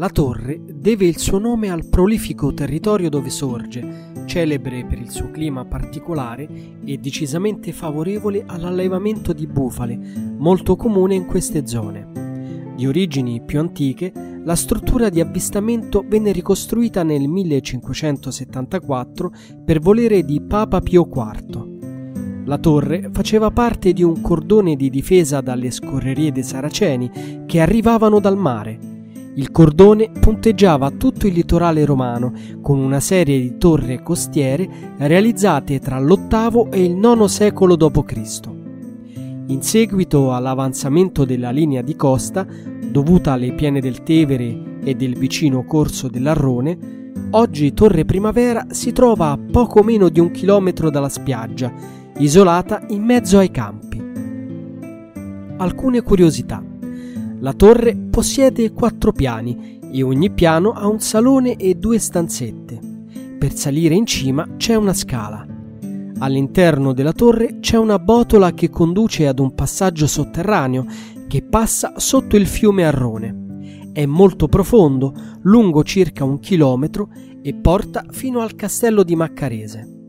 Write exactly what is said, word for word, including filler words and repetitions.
La torre deve il suo nome al prolifico territorio dove sorge, celebre per il suo clima particolare e decisamente favorevole all'allevamento di bufale, molto comune in queste zone. Di origini più antiche, la struttura di avvistamento venne ricostruita nel millecinquecentosettantaquattro per volere di Papa Pio quarto. La torre faceva parte di un cordone di difesa dalle scorrerie dei Saraceni che arrivavano dal mare. Il cordone punteggiava tutto il litorale romano con una serie di torri costiere realizzate tra l'ottavo e il nono secolo dopo Cristo. In seguito all'avanzamento della linea di costa, dovuta alle piene del Tevere e del vicino corso dell'Arrone, oggi Torre Primavera si trova a poco meno di un chilometro dalla spiaggia, isolata in mezzo ai campi. Alcune curiosità. La torre possiede quattro piani e ogni piano ha un salone e due stanzette. Per salire in cima c'è una scala. All'interno della torre c'è una botola che conduce ad un passaggio sotterraneo che passa sotto il fiume Arrone. È molto profondo, lungo circa un chilometro e porta fino al castello di Maccarese.